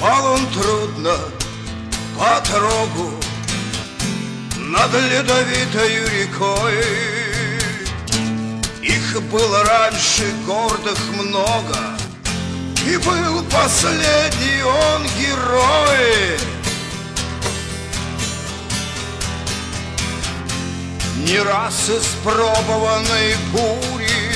Шел он трудно по трогу над ледовитою рекой. Их было раньше гордых много, и был последний он герой. Не раз испробованной бури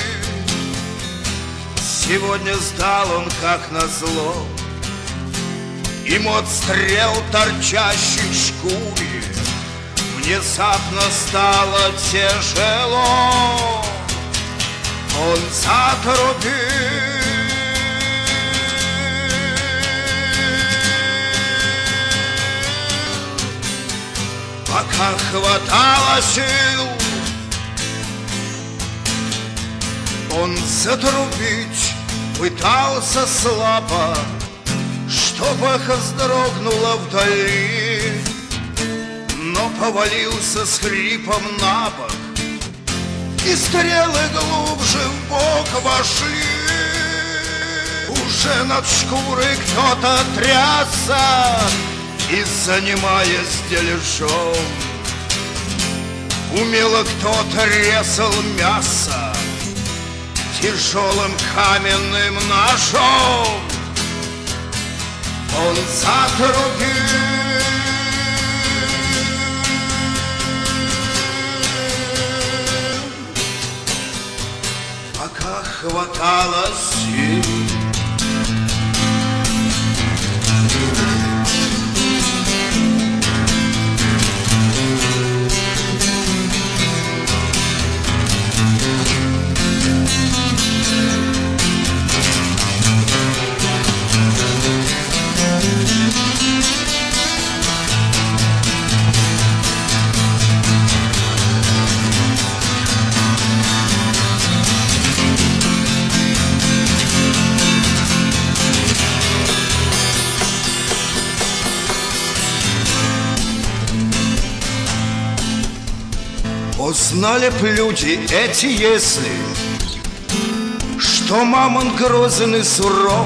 сегодня сдал он как назло. Ему отстрел торчащий в шкуре внезапно стало тяжело. Он затрубил, пока хватало сил. Он затрубить пытался слабо, чтоб эхо вздрогнуло вдали, но повалился с хрипом на бок, и стрелы глубже в бок вошли. Уже над шкурой кто-то трясся и занимаясь дележом. Умело кто-то резал мясо тяжелым каменным ножом. Он затрубил, пока хватало сил. Узнали б люди эти, если что мамонт грозен и суров,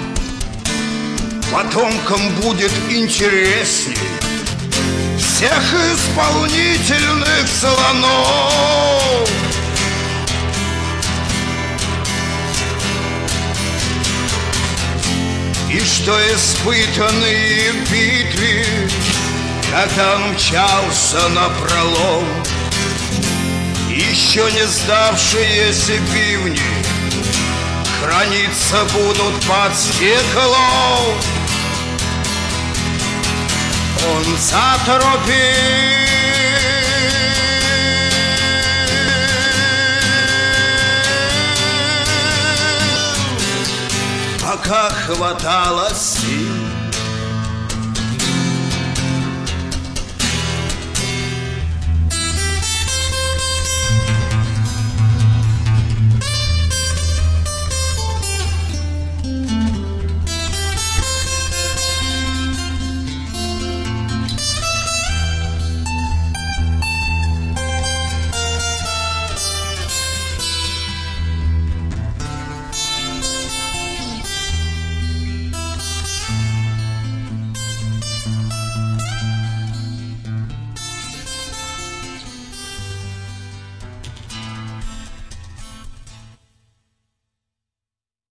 потомкам будет интересней всех исполнительных слонов. И что испытанные в битве, когда он мчался напролом, еще не сдавшиеся бивни храниться будут под стеклом. Он затрубил, пока хватало сил.